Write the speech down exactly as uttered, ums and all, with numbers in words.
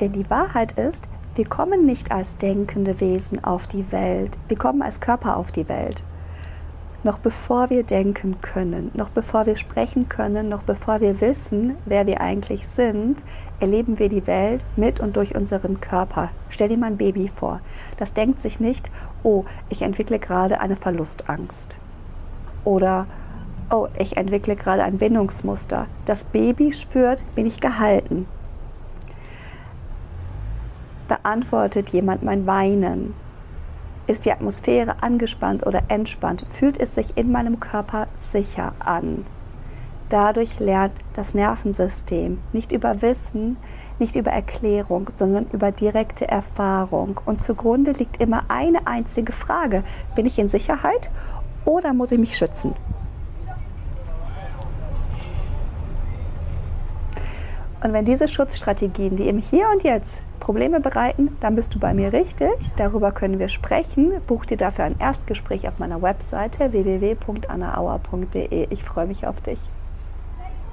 Denn die Wahrheit ist, wir kommen nicht als denkende Wesen auf die Welt, wir kommen als Körper auf die Welt. Noch bevor wir denken können, noch bevor wir sprechen können, noch bevor wir wissen, wer wir eigentlich sind, erleben wir die Welt mit und durch unseren Körper. Stell dir mal ein Baby vor. Das denkt sich nicht, oh, ich entwickle gerade eine Verlustangst. Oder, oh, ich entwickle gerade ein Bindungsmuster. Das Baby spürt, bin ich gehalten. Beantwortet jemand mein Weinen? Ist die Atmosphäre angespannt oder entspannt? Fühlt es sich in meinem Körper sicher an? Dadurch lernt das Nervensystem nicht über Wissen, nicht über Erklärung, sondern über direkte Erfahrung. Und zugrunde liegt immer eine einzige Frage: Bin ich in Sicherheit oder muss ich mich schützen? Und wenn diese Schutzstrategien, die im Hier und Jetzt Probleme bereiten, dann bist du bei mir richtig. Darüber können wir sprechen. Buch dir dafür ein Erstgespräch auf meiner Webseite w w w punkt anna auer punkt de. Ich freue mich auf dich.